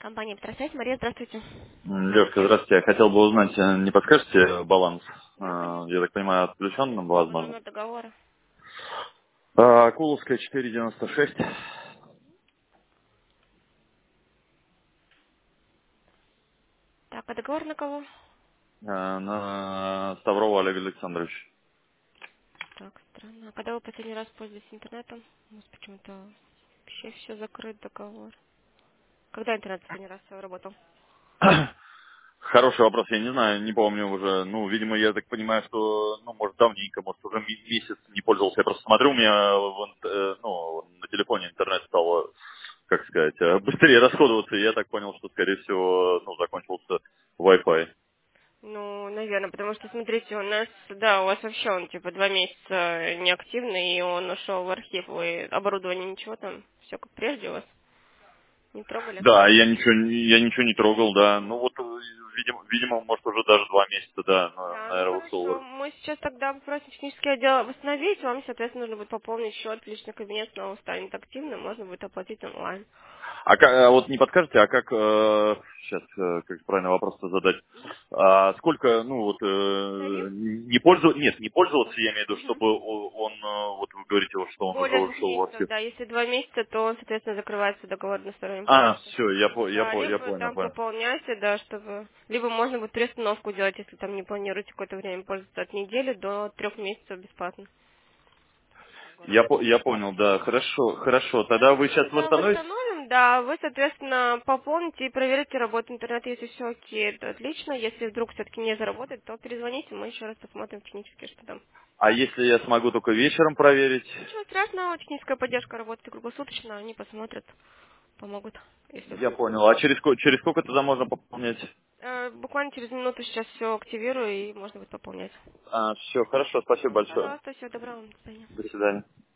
Компания «Петросвязь». Мария, здравствуйте. Девушка, здравствуйте. Я хотел бы узнать, не подскажете баланс? Да, конечно. Я так понимаю, отключен, Какой возможно. номер договора? Куловская 496. Так, а договор на кого? На Ставрова Олега Александровича. Так, странно. А когда вы последний раз пользовались интернетом? У нас почему-то вообще все закрыт договор. Когда интернет последний раз работал? Хороший вопрос, я не знаю, не помню уже. Ну, видимо, я так понимаю, что, ну, может, давненько, может, уже месяц не пользовался. Я просто смотрю, у меня на телефоне интернет стал, как сказать, быстрее расходоваться, и я так понял, что, скорее всего, ну, закончился Wi-Fi. Ну, наверное, потому что, смотрите, у нас, да, у вас вообще он, типа, 2 месяца неактивный, и он ушел в архив. Вы оборудование ничего там, все как прежде у вас не трогали? Да, я ничего не трогал, да. Ну вот, видимо, может уже даже 2 месяца, да, Да, ну наверное, хорошо. ушел. Мы сейчас тогда попросим технический отдел восстановить. Вам, соответственно, нужно будет пополнить счет, личный кабинет снова станет активным, можно будет оплатить онлайн. А вот не подскажете, сейчас, как правильно вопрос-то задать, сколько, ну вот, Тариф? нет, не пользоваться, я имею в виду, Мгм. чтобы вот вы говорите, вот, что он уже Более двух ушел в месяцев, архив. да. Если 2 месяца, то, соответственно, закрывается договор односторонним полностью. Все, Да, я либо понял, там понял. пополняйте, да, чтобы... Либо можно будет перестановку делать, если там не планируете какое-то время пользоваться от недели до 3 месяцев бесплатно. Я понял, да, хорошо, хорошо. Тогда вы Хорошо, сейчас тогда восстановите? восстановим, да, вы, соответственно, пополните и проверите работу интернета, если все окей, то отлично, если вдруг все-таки не заработает, то перезвоните, мы еще раз посмотрим технически, что там. А если я смогу только вечером проверить? Ничего страшного, техническая поддержка работает круглосуточно, они посмотрят, помогут, если Я вдруг. понял. А через сколько тогда можно пополнять? Буквально через минуту сейчас все активирую и можно будет пополнять. Все, хорошо, спасибо большое. Пожалуйста, всего доброго, до свидания. До свидания.